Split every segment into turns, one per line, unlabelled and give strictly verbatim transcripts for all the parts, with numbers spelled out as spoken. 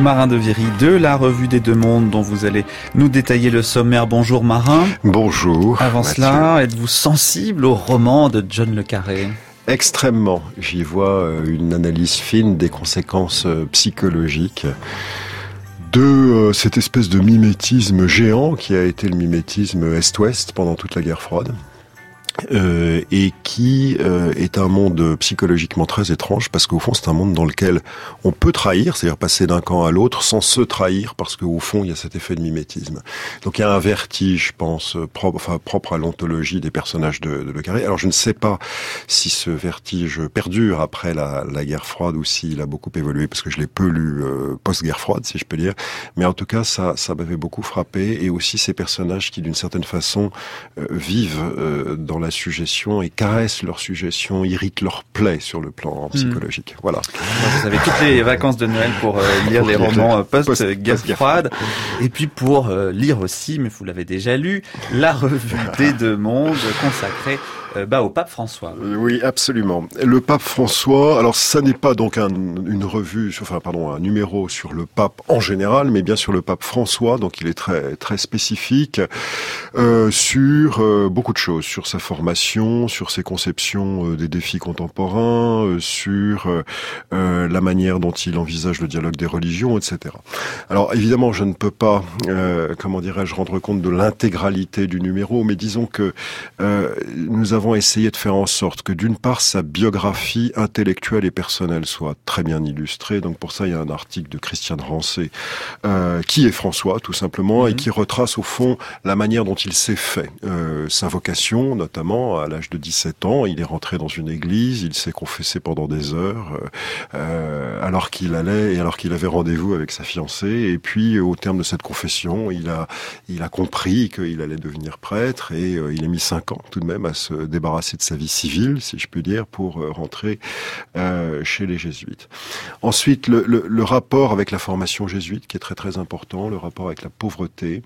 Marin de Viry de la Revue des Deux Mondes dont vous allez nous détailler le sommaire. Bonjour Marin.
Bonjour.
Avant
Mathieu.
cela, êtes-vous sensible au roman de John le Carré ?
Extrêmement. J'y vois une analyse fine des conséquences psychologiques de cette espèce de mimétisme géant qui a été le mimétisme Est-Ouest pendant toute la guerre froide. Euh, et qui euh, est un monde psychologiquement très étrange parce qu'au fond c'est un monde dans lequel on peut trahir, c'est-à-dire passer d'un camp à l'autre sans se trahir parce qu'au fond il y a cet effet de mimétisme. Donc il y a un vertige, je pense, propre, enfin, propre à l'ontologie des personnages de, de Le Carré. Alors je ne sais pas si ce vertige perdure après la, la guerre froide ou s'il a beaucoup évolué parce que je l'ai peu lu euh, post-guerre froide si je peux dire, mais en tout cas ça, ça m'avait beaucoup frappé et aussi ces personnages qui d'une certaine façon euh, vivent euh, dans la suggestion et caressent leur suggestion, irritent leur plaie sur le plan psychologique. Mmh. Voilà.
Vous avez toutes les vacances de Noël pour euh, lire pour les romans euh, post-guerre post froide. Et puis pour euh, lire aussi, mais vous l'avez déjà lu, la Revue des Deux Mondes consacrée euh, bah, au pape François.
Oui, absolument. Le pape François, alors ça n'est pas donc un, une revue, enfin pardon, un numéro sur le pape en général, mais bien sur le pape François, donc il est très très spécifique euh, sur euh, beaucoup de choses, sur sa formation, sur ses conceptions euh, des défis contemporains, euh, sur euh, la manière dont il envisage le dialogue des religions, et cetera. Alors évidemment, je ne peux pas, euh, comment dirais-je, rendre compte de l'intégralité du numéro, mais disons que euh, nous avons essayé de faire en sorte que d'une part sa biographie intellectuelle et personnelle soit très bien illustrée. Donc pour ça, il y a un article de Christiane Rancé euh, qui est François, tout simplement, mmh. et qui retrace au fond la manière dont il s'est fait, euh, sa vocation, notamment à l'âge de dix-sept ans, il est rentré dans une église, il s'est confessé pendant des heures, euh, alors qu'il allait et alors qu'il avait rendez-vous avec sa fiancée. Et puis, au terme de cette confession, il a, il a compris qu'il allait devenir prêtre et euh, il a mis cinq ans tout de même à se débarrasser de sa vie civile, si je puis dire, pour euh, rentrer euh, chez les jésuites. Ensuite, le, le, le rapport avec la formation jésuite, qui est très très important, le rapport avec la pauvreté,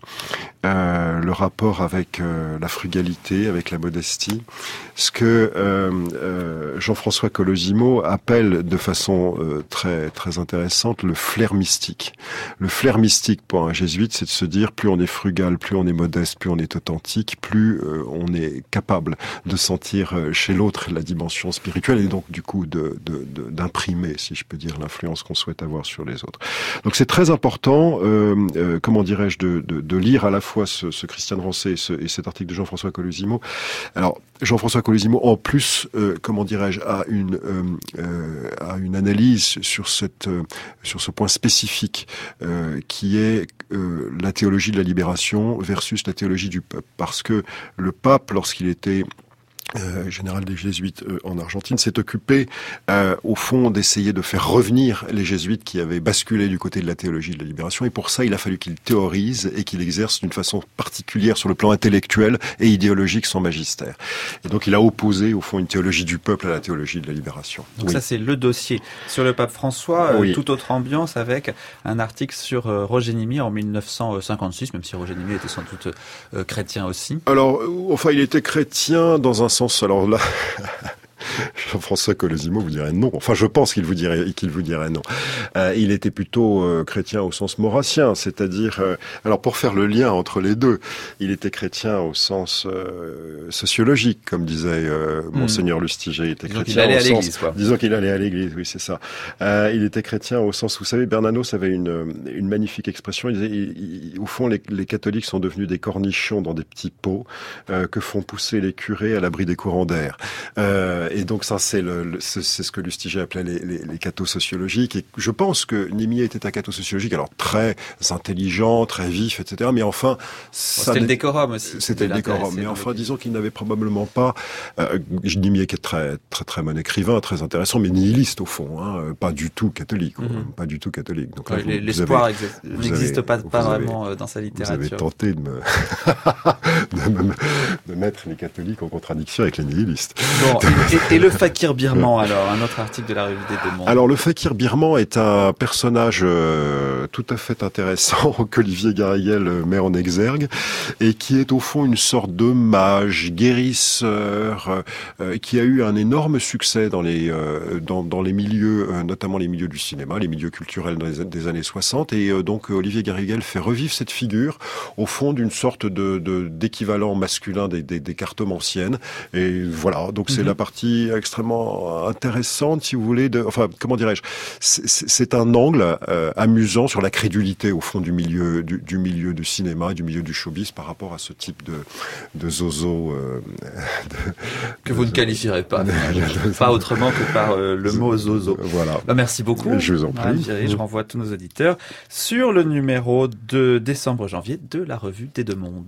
euh, le rapport avec euh, la frugalité, avec la modestie, ce que euh, euh, Jean-François Colosimo appelle de façon euh, très très intéressante le flair mystique. Le flair mystique pour un jésuite, c'est de se dire plus on est frugal, plus on est modeste, plus on est authentique, plus euh, on est capable de sentir chez l'autre la dimension spirituelle et donc du coup de, de, de, d'imprimer, si je peux dire, l'influence qu'on souhaite avoir sur les autres. Donc c'est très important, euh, euh, comment dirais-je, de, de, de lire à la fois ce, ce Christiane Rancé et, ce, et cet article de Jean-François Colosimo. Alors Jean-François Colosimo, en plus, euh, comment dirais-je, a une euh, euh, a une analyse sur cette euh, sur ce point spécifique euh, qui est euh, la théologie de la libération versus la théologie du peuple, parce que le pape, lorsqu'il était Euh, général des jésuites euh, en Argentine, s'est occupé euh, au fond d'essayer de faire revenir les jésuites qui avaient basculé du côté de la théologie de la libération, et pour ça il a fallu qu'il théorise et qu'il exerce d'une façon particulière sur le plan intellectuel et idéologique son magistère. Et donc il a opposé au fond une théologie du peuple à la théologie de la libération.
Donc
oui.
Ça c'est le dossier sur le pape François, euh,
oui.
toute autre ambiance avec un article sur euh, Roger Nimi en mille neuf cent cinquante-six, même si Roger Nimi était sans doute euh, chrétien aussi.
Alors, euh, enfin il était chrétien dans un sens, alors là, Jean-François Colosimo vous dirait non. Enfin, je pense qu'il vous dirait qu'il vous dirait non. Euh, il était plutôt euh, chrétien au sens maurassien, c'est-à-dire, euh, alors pour faire le lien entre les deux, il était chrétien au sens euh, sociologique, comme disait euh, mmh. Monseigneur Lustiger. Il était
disons
chrétien
qu'il allait
au
à
sens,
l'église, quoi.
Disons qu'il allait à l'église, oui, c'est ça. Euh, il était chrétien au sens, vous savez, Bernanos avait une une magnifique expression. Il disait, il, il, au fond, les, les catholiques sont devenus des cornichons dans des petits pots euh, que font pousser les curés à l'abri des courants d'air. Euh, et donc ça, c'est, le, le, c'est, c'est ce que Lustiger appelait les, les, les cathos sociologiques. Et je pense que Nimi était un catho sociologique, alors très intelligent, très vif, et cetera. Mais enfin,
bon,
ça
c'était le décorum aussi.
C'était le décorum. Mais enfin, disons qu'il n'avait probablement pas. Euh, Nimi est très très très bon écrivain, très intéressant, mais nihiliste au fond, hein, pas du tout catholique, mm-hmm. pas du tout catholique. Donc là,
ouais,
vous,
l'espoir
vous avez,
existe,
vous
n'existe
avez,
pas, pas
avez,
vraiment dans sa littérature.
Vous avez tenté de me de, me, de mettre les catholiques en contradiction avec les nihilistes.
Bon, et, et le fakir birman, alors, un autre article de la revue des Deux Mondes.
Alors, le fakir birman est un personnage euh, tout à fait intéressant qu'Olivier Garriguel met en exergue et qui est au fond une sorte de mage, guérisseur, euh, qui a eu un énorme succès dans les euh, dans, dans les milieux, euh, notamment les milieux du cinéma, les milieux culturels dans les, des années soixante. Et euh, donc, Olivier Garriguel fait revivre cette figure au fond d'une sorte de, de d'équivalent masculin des, des, des cartomanciennes. Et voilà, donc c'est mmh. la partie extrêmement intéressante, si vous voulez, de, enfin, comment dirais-je, c'est, c'est un angle euh, amusant sur la crédulité, au fond, du milieu du, du milieu du cinéma, du milieu du showbiz, par rapport à ce type de, de zozo. Euh,
de, que de, vous ne qualifierez pas, de, de, pas autrement que par euh, le mot zozo.
Voilà.
Bah, merci beaucoup.
Je vous en prie.
Je renvoie tous nos auditeurs sur le numéro de décembre-janvier de la revue des Deux Mondes.